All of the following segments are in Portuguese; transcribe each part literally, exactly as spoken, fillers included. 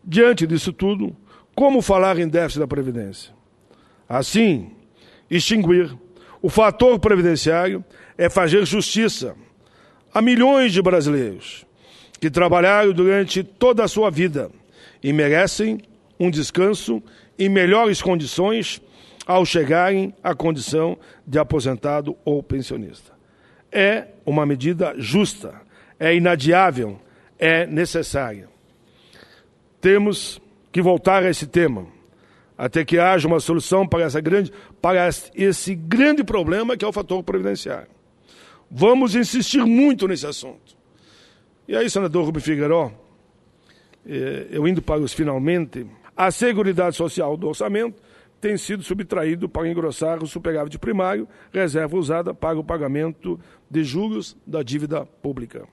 Diante disso tudo, como falar em déficit da Previdência? Assim, extinguir o fator previdenciário é fazer justiça a milhões de brasileiros que trabalharam durante toda a sua vida e merecem um descanso em melhores condições ao chegarem à condição de aposentado ou pensionista. É uma medida justa, é inadiável, é necessária. Temos que voltar a esse tema, até que haja uma solução para, essa grande, para esse grande problema que é o fator previdenciário. Vamos insistir muito nesse assunto. E aí, senador Rubem Figueiredo, eu indo para os finalmente, a Seguridade Social do orçamento tem sido subtraído para engrossar o superávit primário, reserva usada para o pagamento de juros da dívida pública.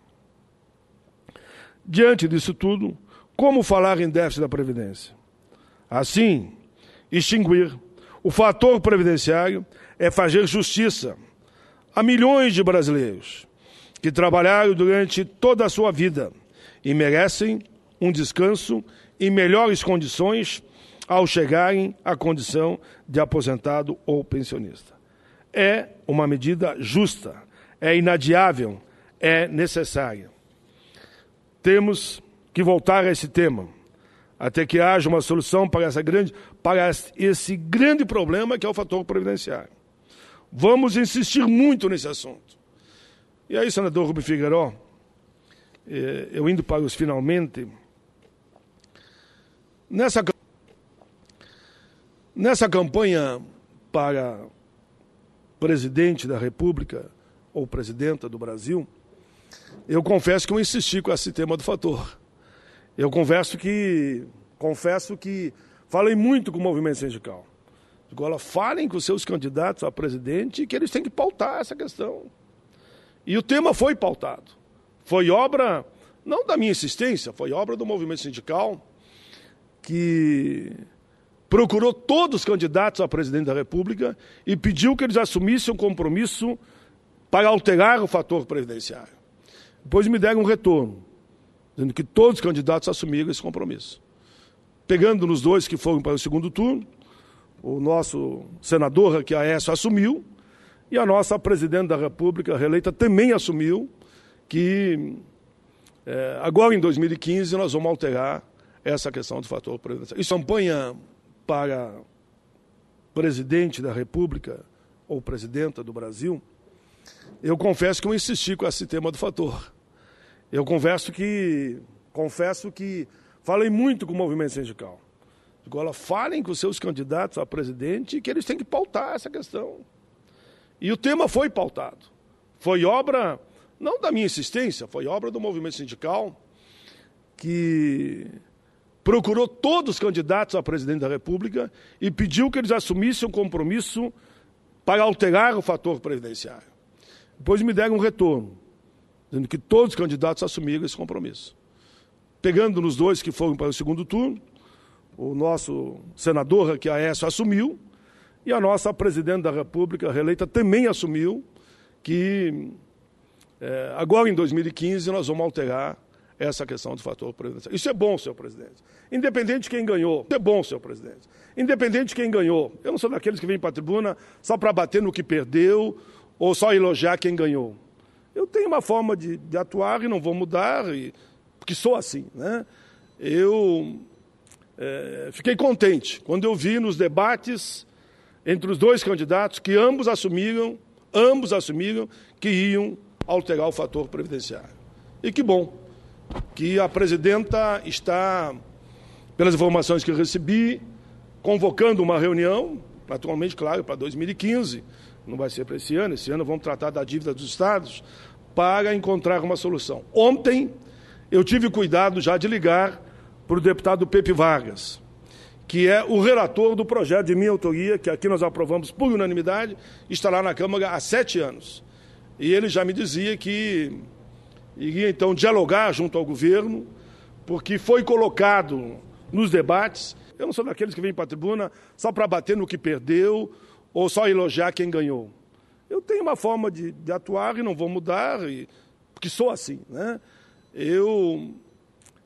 Diante disso tudo, como falar em déficit da Previdência? Assim, extinguir o fator previdenciário é fazer justiça a milhões de brasileiros que trabalharam durante toda a sua vida e merecem um descanso em melhores condições ao chegarem à condição de aposentado ou pensionista. É uma medida justa, é inadiável, é necessária. Temos que voltar a esse tema, até que haja uma solução para, essa grande, para esse grande problema que é o fator previdenciário. Vamos insistir muito nesse assunto. E aí, senador Rubem Figueiredo, eu indo para os finalmente, nessa, nessa campanha para presidente da República ou presidenta do Brasil, eu confesso que eu insisti com esse tema do fator. Eu confesso que, confesso que falei muito com o movimento sindical. Agora, falem com os seus candidatos a presidente que eles têm que pautar essa questão. E o tema foi pautado. Foi obra, não da minha insistência, foi obra do movimento sindical que procurou todos os candidatos a presidente da República e pediu que eles assumissem um compromisso para alterar o fator previdenciário. Depois me deram um retorno, dizendo que todos os candidatos assumiram esse compromisso. Pegando nos dois que foram para o segundo turno, o nosso senador Raquel Aécio assumiu e a nossa presidente da República reeleita também assumiu que é, agora em dois mil e quinze nós vamos alterar essa questão do fator previdenciário. Isso campanha para presidente da República ou presidenta do Brasil, eu confesso que eu insisti com esse tema do fator. Eu confesso que, confesso que falei muito com o movimento sindical. Agora, falem com os seus candidatos a presidente que eles têm que pautar essa questão. E o tema foi pautado. Foi obra, não da minha insistência, foi obra do movimento sindical que procurou todos os candidatos a presidente da República e pediu que eles assumissem um compromisso para alterar o fator previdenciário. Depois me deram um retorno, dizendo que todos os candidatos assumiram esse compromisso. Pegando nos dois que foram para o segundo turno, o nosso senador Raquel Aécio assumiu e a nossa presidente da República reeleita também assumiu que é, agora em dois mil e quinze nós vamos alterar essa questão do fator previdenciário. Isso é bom, senhor presidente. Independente de quem ganhou. Isso é bom, senhor presidente. Independente de quem ganhou. Eu não sou daqueles que vêm para a tribuna só para bater no que perdeu ou só elogiar quem ganhou. Eu tenho uma forma de, de atuar e não vou mudar, e, porque sou assim, né? Eu é, fiquei contente quando eu vi nos debates entre os dois candidatos que ambos assumiram, ambos assumiram que iam alterar o fator previdenciário. E que bom que a presidenta está, pelas informações que eu recebi, convocando uma reunião, naturalmente, claro, para dois mil e quinze, não vai ser para esse ano, esse ano vamos tratar da dívida dos estados, para encontrar uma solução. Ontem, eu tive cuidado já de ligar para o deputado Pepe Vargas, que é o relator do projeto de minha autoria, que aqui nós aprovamos por unanimidade, está lá na Câmara há sete anos. E ele já me dizia que iria, então, dialogar junto ao governo, porque foi colocado nos debates. Eu não sou daqueles que vêm para a tribuna só para bater no que perdeu ou só elogiar quem ganhou. Eu tenho uma forma de, de atuar e não vou mudar, e, porque sou assim, né? Eu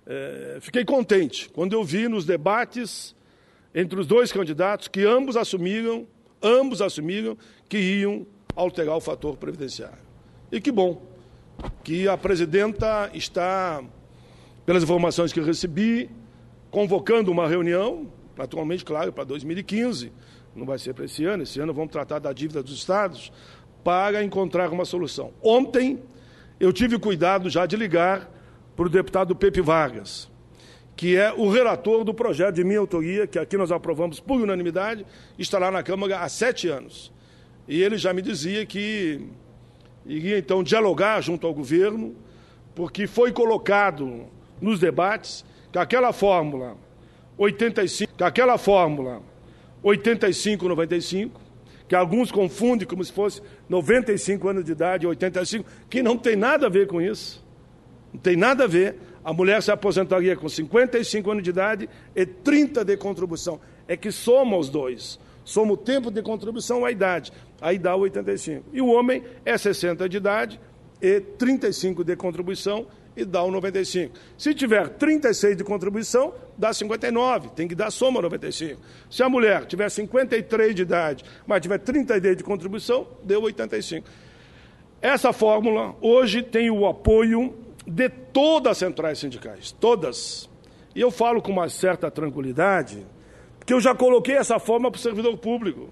é, fiquei contente quando eu vi nos debates entre os dois candidatos que ambos assumiram, ambos assumiram que iam alterar o fator previdenciário. E que bom que a presidenta está, pelas informações que eu recebi, convocando uma reunião, naturalmente, claro, para dois mil e quinze, não vai ser para esse ano, esse ano vamos tratar da dívida dos estados, para encontrar uma solução. Ontem, eu tive cuidado já de ligar para o deputado Pepe Vargas, que é o relator do projeto de minha autoria, que aqui nós aprovamos por unanimidade, está lá na Câmara há sete anos. E ele já me dizia que iria, então, dialogar junto ao governo, porque foi colocado nos debates que aquela fórmula oitenta e cinco, que aquela fórmula oitenta e cinco, noventa e cinco, que alguns confundem como se fosse noventa e cinco anos de idade e oitenta e cinco, que não tem nada a ver com isso. Não tem nada a ver. A mulher se aposentaria com cinquenta e cinco anos de idade e trinta de contribuição. É que soma os dois. Soma o tempo de contribuição à idade. Aí dá oitenta e cinco. E o homem é sessenta de idade e trinta e cinco de contribuição e dá o noventa e cinco. Se tiver trinta e seis de contribuição, dá cinquenta e nove. Tem que dar soma noventa e cinco. Se a mulher tiver cinquenta e três de idade, mas tiver trinta e dois de contribuição, deu oitenta e cinco. Essa fórmula hoje tem o apoio de todas as centrais sindicais, todas. E eu falo com uma certa tranquilidade, porque eu já coloquei essa fórmula para o servidor público.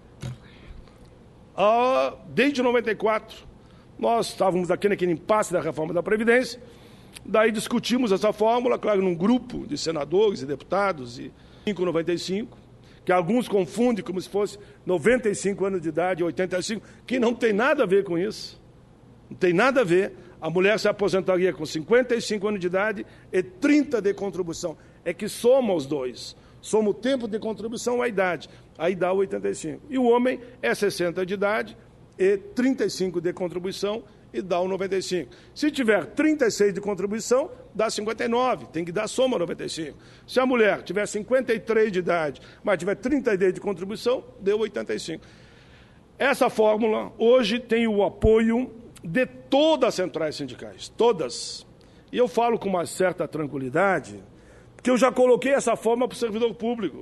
Ah, desde noventa e quatro, nós estávamos aqui naquele impasse da reforma da Previdência, daí discutimos essa fórmula, claro, num grupo de senadores e deputados, e cinco noventa e cinco, que alguns confundem como se fosse noventa e cinco anos de idade e oitenta e cinco, que não tem nada a ver com isso. Não tem nada a ver. A mulher se aposentaria com cinquenta e cinco anos de idade e trinta de contribuição. É que soma os dois. Soma o tempo de contribuição à idade. Aí dá oitenta e cinco. E o homem é sessenta de idade e trinta e cinco de contribuição e dá o noventa e cinco. Se tiver trinta e seis de contribuição, dá cinquenta e nove. Tem que dar soma noventa e cinco. Se a mulher tiver cinquenta e três de idade, mas tiver trinta e dois de contribuição, deu oitenta e cinco. Essa fórmula hoje tem o apoio de todas as centrais sindicais, todas. E eu falo com uma certa tranquilidade, porque eu já coloquei essa fórmula para o servidor público.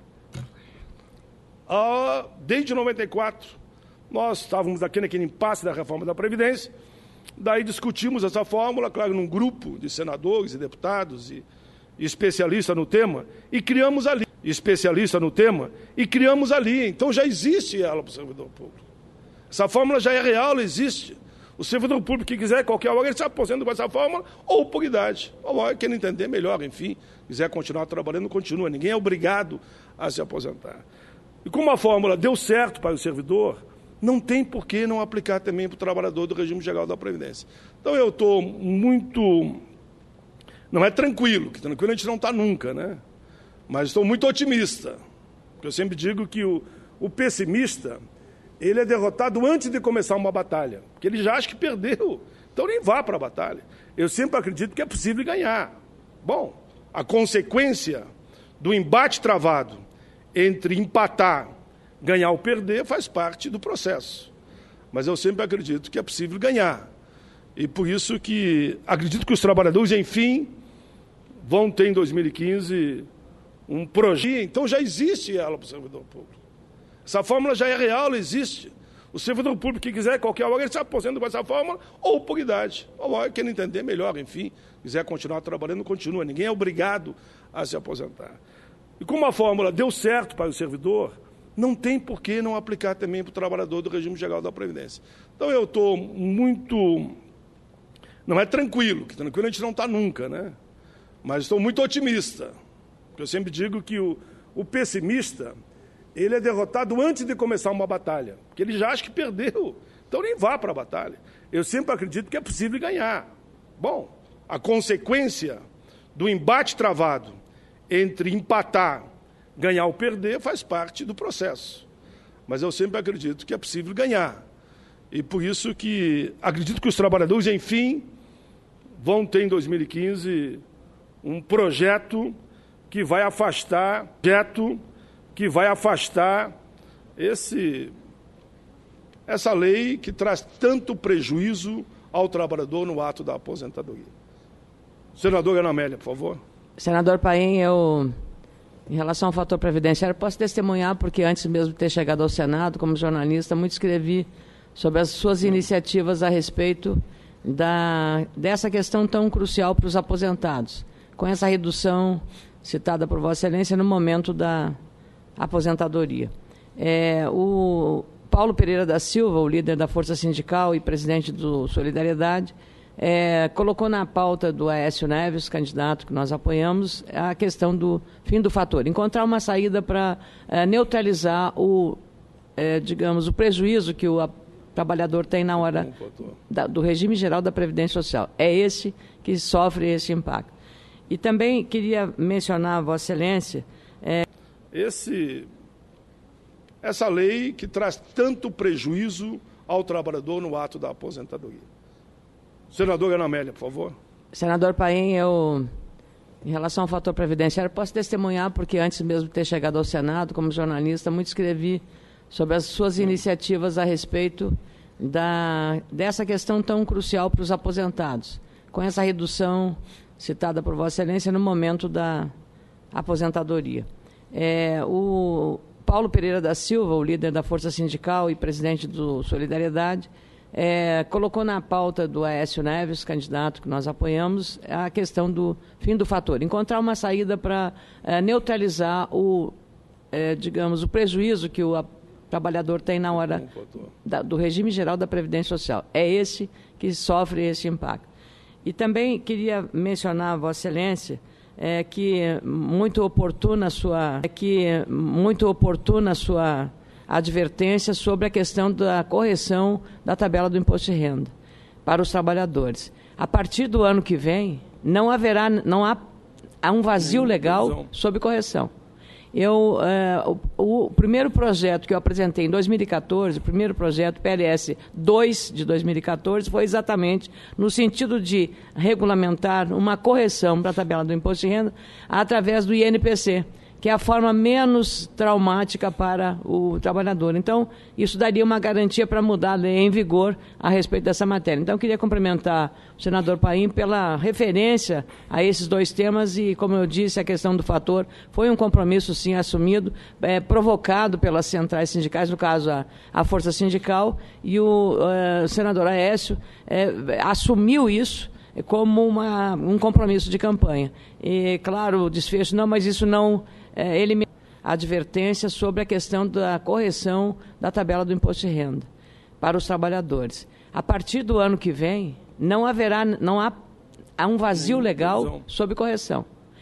Ah, desde noventa e quatro, nós estávamos aqui naquele impasse da reforma da Previdência, daí discutimos essa fórmula, claro, num grupo de senadores e deputados e, e especialistas no tema, e criamos ali, especialista no tema, e criamos ali. Então já existe ela para o servidor público. Essa fórmula já é real, ela existe. O servidor público que quiser, qualquer hora, ele se aposenta com essa fórmula ou por idade. Ou hora que ele entender melhor, enfim, quiser continuar trabalhando, continua. Ninguém é obrigado a se aposentar. E como a fórmula deu certo para o servidor, não tem por que não aplicar também para o trabalhador do regime geral da Previdência. Então eu estou muito... Não é tranquilo, que tranquilo a gente não está nunca, né? Mas estou muito otimista. Porque eu sempre digo que o, o pessimista... ele é derrotado antes de começar uma batalha, porque ele já acha que perdeu, então nem vá para a batalha. Eu sempre acredito que é possível ganhar. Bom, a consequência do embate travado entre empatar, ganhar ou perder faz parte do processo. Mas eu sempre acredito que é possível ganhar. E por isso que acredito que os trabalhadores, enfim, vão ter em dois mil e quinze um projeto. Então já existe ela para o servidor público. Essa fórmula já é real, ela existe. O servidor público que quiser, qualquer hora, ele se aposenta com essa fórmula ou por idade. Ou hora que ele entender melhor, enfim, quiser continuar trabalhando, continua. Ninguém é obrigado a se aposentar. E como a fórmula deu certo para o servidor, não tem por que não aplicar também para o trabalhador do regime geral da Previdência. Então eu estou muito... Não é tranquilo, que tranquilo a gente não está nunca, né? Mas estou muito otimista. Porque eu sempre digo que o, o pessimista... ele é derrotado antes de começar uma batalha, porque ele já acha que perdeu, então nem vá para a batalha. Eu sempre acredito que é possível ganhar. Bom, a consequência do embate travado entre empatar, ganhar ou perder faz parte do processo. Mas eu sempre acredito que é possível ganhar. E por isso que acredito que os trabalhadores, enfim, vão ter em dois mil e quinze um projeto que vai afastar, projeto que vai afastar esse, essa lei que traz tanto prejuízo ao trabalhador no ato da aposentadoria. Senadora Ana Amélia, por favor. Senador Paim, eu, em relação ao fator previdenciário, posso testemunhar, porque antes mesmo de ter chegado ao Senado, como jornalista, muito escrevi sobre as suas iniciativas a respeito da, dessa questão tão crucial para os aposentados, com essa redução citada por Vossa Excelência no momento da aposentadoria. É, o Paulo Pereira da Silva, o líder da Força Sindical e presidente do Solidariedade, É, colocou na pauta do Aécio Neves, candidato que nós apoiamos, a questão do fim do fator, encontrar uma saída para é, neutralizar o, é, digamos, o prejuízo que o a, trabalhador tem na hora da, do regime geral da Previdência Social. É esse que sofre esse impacto. E também queria mencionar, Vossa Excelência... É... Esse, essa lei que traz tanto prejuízo ao trabalhador no ato da aposentadoria. Senadora Ana Amélia, por favor. Senador Paim, eu, em relação ao fator previdenciário, posso testemunhar, porque antes mesmo de ter chegado ao Senado, como jornalista, muito escrevi sobre as suas iniciativas a respeito da, dessa questão tão crucial para os aposentados, com essa redução citada por Vossa Excelência no momento da aposentadoria. É, o Paulo Pereira da Silva, o líder da Força Sindical e presidente do Solidariedade, É, colocou na pauta do Aécio Neves, candidato que nós apoiamos, a questão do fim do fator, encontrar uma saída para é, neutralizar o, é, digamos, o prejuízo que o a, trabalhador tem na hora da, do regime geral da Previdência Social. É esse que sofre esse impacto. E também queria mencionar, Vossa Excelência, é, que muito oportuna a sua, é que muito oportuna a sua advertência sobre a questão da correção da tabela do imposto de renda para os trabalhadores. A partir do ano que vem, não haverá, não há, há um vazio legal sobre correção. Eu, é, o, o primeiro projeto que eu apresentei em dois mil e quatorze, o primeiro projeto, P L S dois de dois mil e quatorze, foi exatamente no sentido de regulamentar uma correção para a tabela do imposto de renda através do I N P C, que é a forma menos traumática para o trabalhador. Então, isso daria uma garantia para mudar a lei em vigor a respeito dessa matéria. Então, eu queria cumprimentar o senador Paim pela referência a esses dois temas e, como eu disse, a questão do fator foi um compromisso, sim, assumido, é, provocado pelas centrais sindicais, no caso, a, a Força Sindical, e o uh, senador Aécio é, assumiu isso como uma, um compromisso de campanha. E, claro, o desfecho, não, mas isso não... É, ele advertência sobre a questão da correção da tabela do imposto de renda para os trabalhadores. A partir do ano que vem, não haverá, não há, há um vazio legal sobre correção.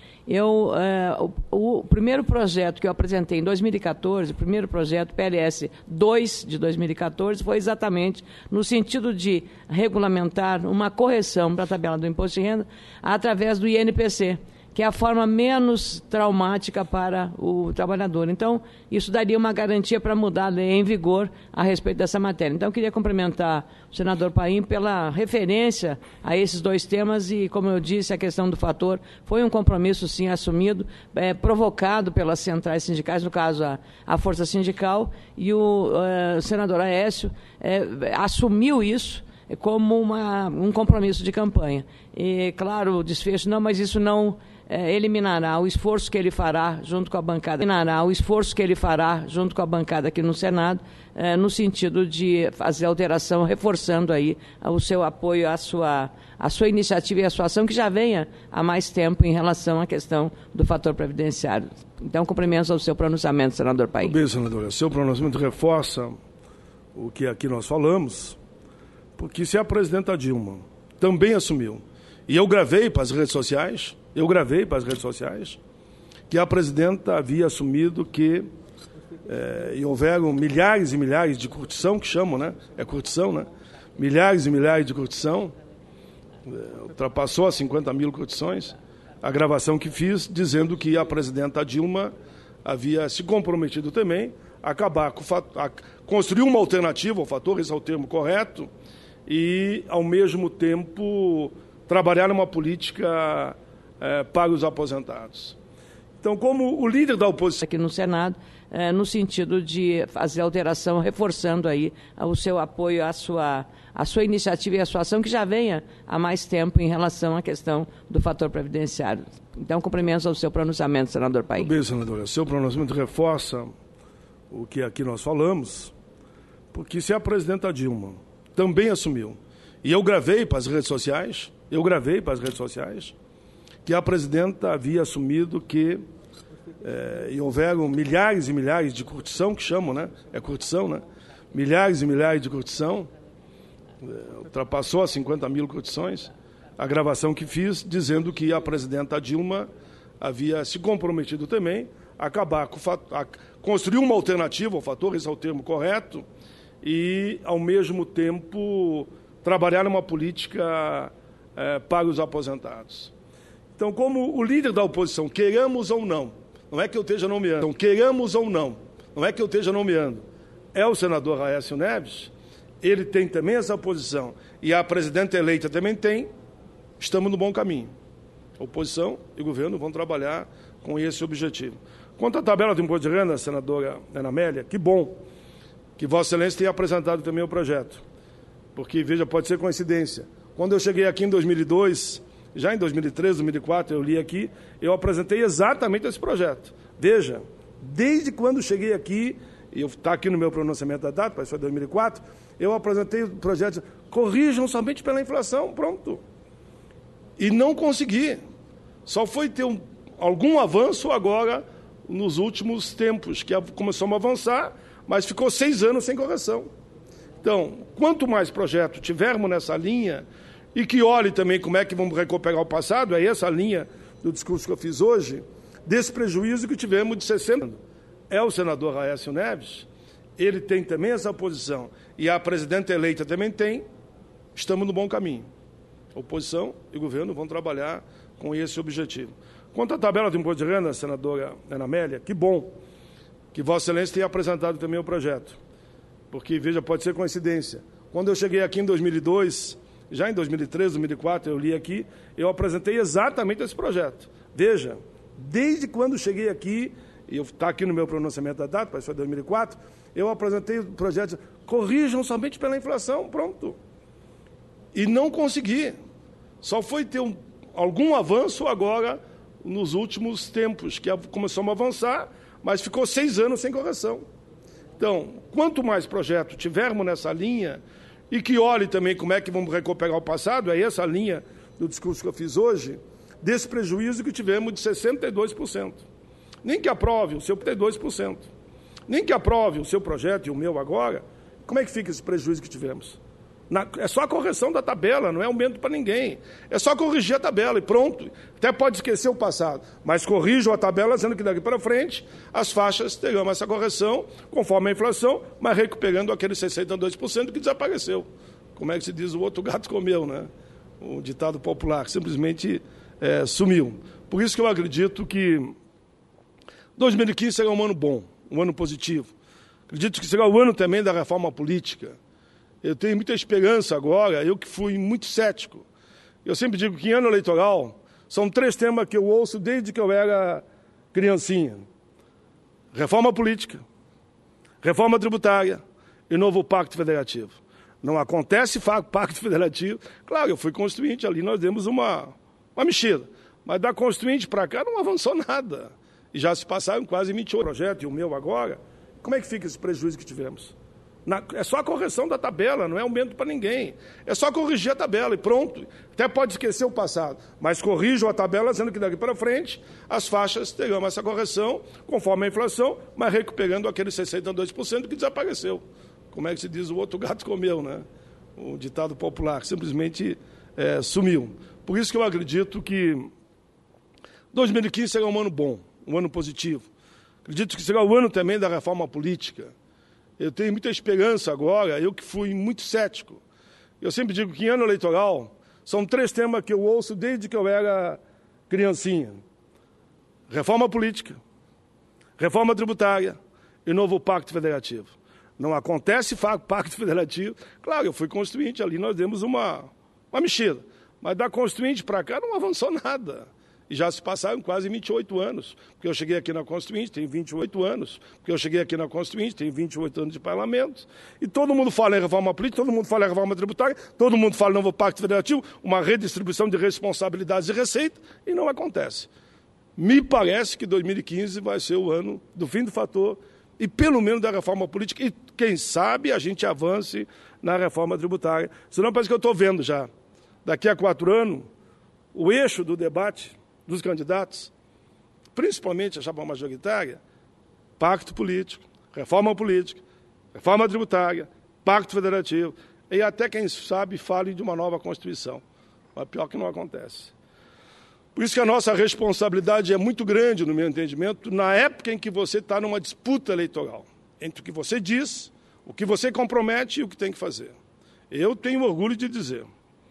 Eu, é, o, o primeiro projeto que eu apresentei em dois mil e quatorze, o primeiro projeto, P L S dois de dois mil e quatorze, foi exatamente no sentido de regulamentar uma correção para a tabela do imposto de renda através do I N P C, que é a forma menos traumática para o trabalhador. Então, isso daria uma garantia para mudar a lei em vigor a respeito dessa matéria. Então, eu queria cumprimentar o senador Paim pela referência a esses dois temas e, como eu disse, a questão do fator foi um compromisso, sim, assumido, é, provocado pelas centrais sindicais, no caso, a, a Força Sindical, e o uh, senador Aécio é, assumiu isso como uma, um compromisso de campanha. E, claro, o desfecho, não, mas isso não... É, eliminará o esforço que ele fará junto com a bancada, eliminará o esforço que ele fará junto com a bancada aqui no Senado, é, no sentido de fazer alteração, reforçando aí o seu apoio à sua, à sua iniciativa e à sua ação, que já venha há mais tempo em relação à questão do fator previdenciário. Então, cumprimentos ao seu pronunciamento, senador Paim. Bem, senadora, seu pronunciamento reforça o que aqui nós falamos, porque se a presidenta Dilma também assumiu, e eu gravei para as redes sociais, eu gravei para as redes sociais, que a presidenta havia assumido que é, e houveram milhares e milhares de curtição, que chamam, né? É curtição, né? Milhares e milhares de curtição, é, ultrapassou as cinquenta mil curtições, a gravação que fiz, dizendo que a presidenta Dilma havia se comprometido também a acabar com o fator, a construir uma alternativa ao fator, esse é o termo correto, e, ao mesmo tempo, trabalhar numa política é, para os aposentados. Então, como o líder da oposição... Aqui no Senado, eh, no sentido de fazer alteração, reforçando aí o seu apoio à sua, à sua iniciativa e à sua ação, que já venha há mais tempo em relação à questão do fator previdenciário. Então, cumprimentos ao seu pronunciamento, senador Paim. Bem, senadora, seu pronunciamento reforça o que aqui nós falamos, porque se a presidenta Dilma também assumiu, e eu gravei para as redes sociais, eu gravei para as redes sociais, que a presidenta havia assumido que é, e houveram milhares e milhares de curtição, que chamam, né? É curtição, né? Milhares e milhares de curtição, é, ultrapassou as cinquenta mil curtições, a gravação que fiz, dizendo que a presidenta Dilma havia se comprometido também a acabar com o fator, a construir uma alternativa ao fator, esse é o termo correto, e, ao mesmo tempo, trabalhar numa política é, para os aposentados. Então, como o líder da oposição, queiramos ou não, não é que eu esteja nomeando, então, queiramos ou não, não é que eu esteja nomeando, é o senador Aécio Neves, ele tem também essa posição, e a presidenta eleita também tem, estamos no bom caminho. A oposição e o governo vão trabalhar com esse objetivo. Quanto à tabela do imposto de renda, senadora Ana Amélia, que bom que Vossa Excelência tenha apresentado também o projeto, porque, veja, pode ser coincidência. Quando eu cheguei aqui em dois mil e dois... Já em dois mil e treze, dois mil e quatro, eu li aqui, eu apresentei exatamente esse projeto. Veja, desde quando cheguei aqui, e está aqui no meu pronunciamento da data, parece que foi dois mil e quatro, eu apresentei o projeto, corrijam somente pela inflação, pronto. E não consegui. Só foi ter um, algum avanço agora, nos últimos tempos, que começamos a avançar, mas ficou seis anos sem correção. Então, quanto mais projeto tivermos nessa linha, e que olhe também como é que vamos recuperar o passado, é essa a linha do discurso que eu fiz hoje, desse prejuízo que tivemos de sessenta anos. É o senador Aécio Neves, ele tem também essa posição, e a presidenta eleita também tem, estamos no bom caminho. A oposição e o governo vão trabalhar com esse objetivo. Quanto à tabela do imposto de renda, senadora Ana Amélia, que bom que Vossa Excelência tenha apresentado também o projeto, porque, veja, pode ser coincidência. Quando eu cheguei aqui em dois mil e dois... Já em dois mil e treze, dois mil e quatro, eu li aqui, eu apresentei exatamente esse projeto. Veja, desde quando cheguei aqui, e está aqui no meu pronunciamento da data, parece que foi dois mil e quatro, eu apresentei o projeto, corrijam somente pela inflação, pronto. E não consegui. Só foi ter um, algum avanço agora, nos últimos tempos, que começamos a avançar, mas ficou seis anos sem correção. Então, quanto mais projeto tivermos nessa linha, e que olhe também como é que vamos recuperar o passado, é essa a linha do discurso que eu fiz hoje, desse prejuízo que tivemos de sessenta e dois por cento. Nem que aprove o seu sessenta e dois por cento. Nem que aprove o seu projeto e o meu agora, como é que fica esse prejuízo que tivemos? Na, é só a correção da tabela, não é aumento para ninguém. É só corrigir a tabela e pronto. Até pode esquecer o passado, mas corrijam a tabela, dizendo que daqui para frente as faixas terão essa correção conforme a inflação, mas recuperando aquele sessenta e dois por cento que desapareceu. Como é que se diz, o outro gato comeu, né? O ditado popular, simplesmente é, sumiu. Por isso que eu acredito que dois mil e quinze será um ano bom, um ano positivo. Acredito que será o ano também da reforma política. Eu tenho muita esperança agora, eu que fui muito cético. Eu sempre digo que em ano eleitoral são três temas que eu ouço desde que eu era criancinha. Reforma política, reforma tributária e novo pacto federativo. Não acontece pacto federativo. Claro, eu fui constituinte, ali nós demos uma, uma mexida. Mas da constituinte para cá não avançou nada. E já se passaram quase vinte e oito projetos, e o meu agora. Como é que fica esse prejuízo que tivemos? Na, é só a correção da tabela, não é aumento para ninguém. É só corrigir a tabela e pronto. Até pode esquecer o passado, mas corrijam a tabela, dizendo que daqui para frente as faixas terão essa correção conforme a inflação, mas recuperando aquele sessenta e dois por cento que desapareceu. Como é que se diz, o outro gato comeu, né? O ditado popular, simplesmente é, sumiu. Por isso que eu acredito que dois mil e quinze será um ano bom, um ano positivo. Acredito que será o ano também da reforma política. Eu tenho muita esperança agora, eu que fui muito cético. Eu sempre digo que em ano eleitoral são três temas que eu ouço desde que eu era criancinha. Reforma política, reforma tributária e novo pacto federativo. Não acontece pacto federativo. Claro, eu fui constituinte, ali nós demos uma, uma mexida. Mas da constituinte para cá não avançou nada. E já se passaram quase vinte e oito anos, porque eu cheguei aqui na Constituinte, tem vinte e oito anos, porque eu cheguei aqui na Constituinte, tem vinte e oito anos de parlamento, e todo mundo fala em reforma política, todo mundo fala em reforma tributária, todo mundo fala em novo pacto federativo, uma redistribuição de responsabilidades e receita, e não acontece. Me parece que dois mil e quinze vai ser o ano do fim do fator, e pelo menos da reforma política, e quem sabe a gente avance na reforma tributária. Senão parece que eu estou vendo já, daqui a quatro anos, o eixo do debate dos candidatos, principalmente a chapa majoritária, pacto político, reforma política, reforma tributária, pacto federativo, e até, quem sabe, fale de uma nova Constituição. Mas pior que não acontece. Por isso que a nossa responsabilidade é muito grande, no meu entendimento, na época em que você está numa disputa eleitoral, entre o que você diz, o que você compromete e o que tem que fazer. Eu tenho orgulho de dizer,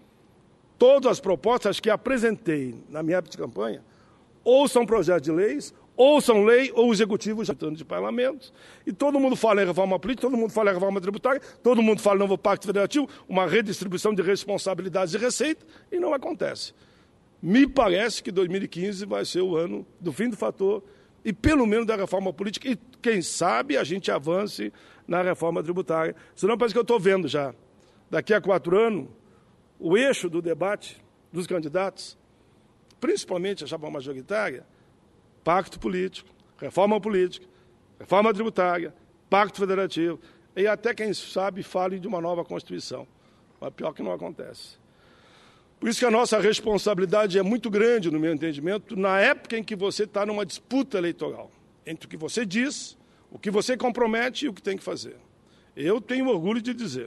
todas as propostas que apresentei na minha época de campanha, ou são projetos de leis, ou são lei, ou o executivo já está de parlamentos, e todo mundo fala em reforma política, todo mundo fala em reforma tributária, todo mundo fala em novo pacto federativo, uma redistribuição de responsabilidades e receita, e não acontece. Me parece que dois mil e quinze vai ser o ano do fim do fator, e pelo menos da reforma política, e quem sabe a gente avance na reforma tributária. Senão parece que eu estou vendo já, daqui a quatro anos, o eixo do debate dos candidatos, principalmente a chapa majoritária, pacto político, reforma política, reforma tributária, pacto federativo, e até, quem sabe, fale de uma nova Constituição. Mas pior que não acontece. Por isso que a nossa responsabilidade é muito grande, no meu entendimento, na época em que você está numa disputa eleitoral, entre o que você diz, o que você compromete e o que tem que fazer. Eu tenho orgulho de dizer,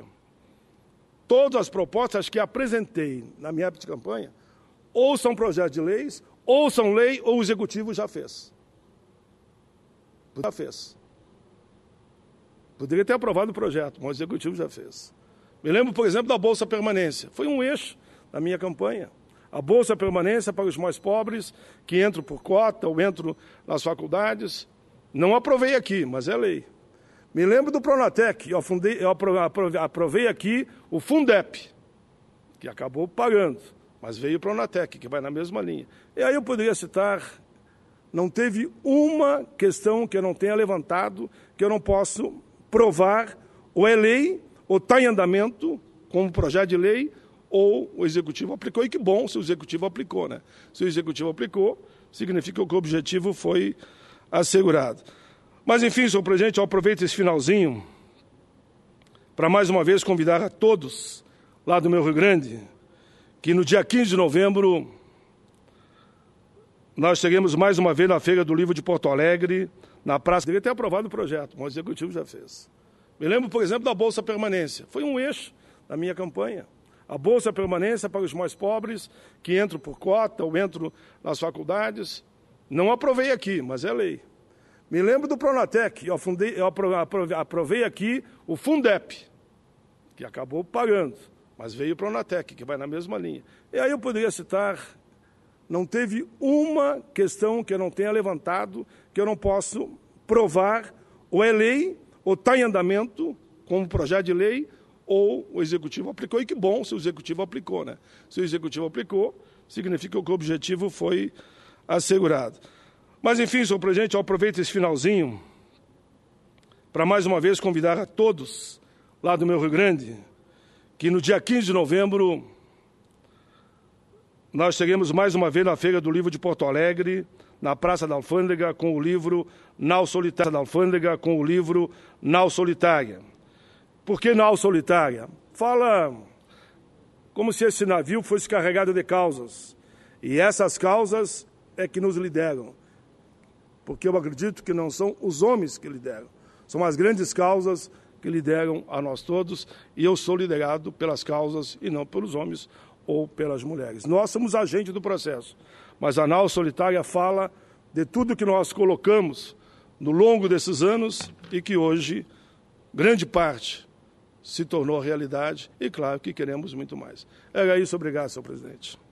todas as propostas que apresentei na minha época de campanha, ou são projetos de leis, ou são lei, ou o executivo já fez. Já fez. Poderia ter aprovado o projeto, mas o executivo já fez. Me lembro, por exemplo, da Bolsa Permanência. Foi um eixo da minha campanha. A Bolsa Permanência para os mais pobres, que entram por cota ou entram nas faculdades. Não aprovei aqui, mas é lei. Me lembro do Pronatec, eu, fundei, eu aprovei, aprovei aqui o Fundep, que acabou pagando, mas veio o Pronatec, que vai na mesma linha. E aí eu poderia citar, não teve uma questão que eu não tenha levantado, que eu não posso provar, ou é lei, ou está em andamento, como projeto de lei, ou o Executivo aplicou, e que bom se o Executivo aplicou, né? Se o Executivo aplicou, significa que o objetivo foi assegurado. Mas, enfim, senhor presidente, eu aproveito esse finalzinho para, mais uma vez, convidar a todos lá do meu Rio Grande, que no dia quinze de novembro nós teremos mais uma vez na Feira do Livro de Porto Alegre, na praça. Deveria ter aprovado o projeto, mas o Executivo já fez. Me lembro, por exemplo, da Bolsa Permanência. Foi um eixo da minha campanha. A Bolsa Permanência para os mais pobres, que entram por cota ou entram nas faculdades. Não aprovei aqui, mas é lei. Me lembro do Pronatec, eu, fundei, eu aprovei, aprovei aqui o Fundep, que acabou pagando, mas veio o Pronatec, que vai na mesma linha. E aí eu poderia citar, não teve uma questão que eu não tenha levantado, que eu não posso provar, ou é lei, ou está em andamento, como projeto de lei, ou o Executivo aplicou, e que bom se o Executivo aplicou, né? Se o Executivo aplicou, significa que o objetivo foi assegurado. Mas, enfim, senhor presidente, eu aproveito esse finalzinho para, mais uma vez, convidar a todos lá do meu Rio Grande, que no dia quinze de novembro nós teremos mais uma vez na Feira do Livro de Porto Alegre, na Praça da Alfândega, com o livro Nau Solitária, da Alfândega, com o livro Nau Solitária. Por que Nau Solitária? Fala como se esse navio fosse carregado de causas, e essas causas é que nos lideram. Porque eu acredito que não são os homens que lideram, são as grandes causas que lideram a nós todos, e eu sou liderado pelas causas e não pelos homens ou pelas mulheres. Nós somos agentes do processo, mas a Nau Solitária fala de tudo que nós colocamos no longo desses anos e que hoje, grande parte, se tornou realidade, e claro que queremos muito mais. Era isso, obrigado, senhor presidente.